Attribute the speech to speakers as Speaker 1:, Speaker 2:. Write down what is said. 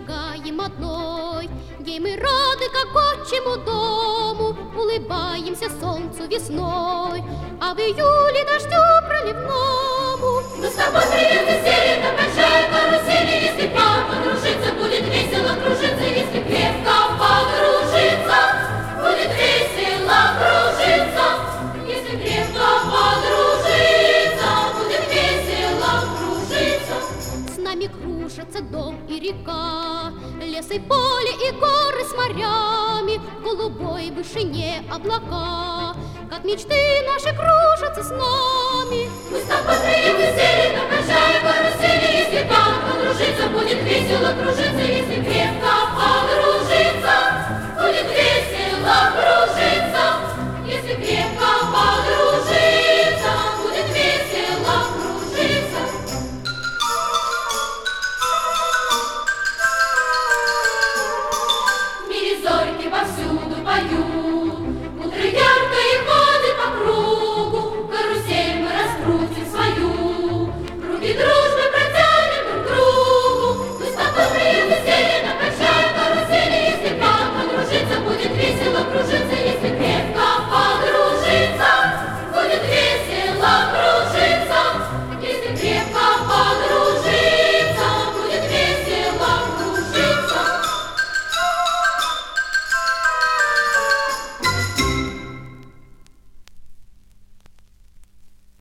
Speaker 1: шагаем одной, где мы рады как отчему дому, улыбаемся солнцу весной, а в июле дождю проливному.
Speaker 2: Мы с тобой прилетели на большой карусели, если пьяно подружиться, будет весело кружиться, если крепко подружиться, будет весело кружиться, если крепко подружиться, будет весело кружиться.
Speaker 1: С нами кружатся дом и река, лес и поле и горы с морями, в голубой вышине облака, как мечты наши кружатся с нами.
Speaker 2: Мы с тобой прилетели на большой карусели, если пьяно подружиться, будет весело кружиться, если крепко подружиться, будет весело кружиться.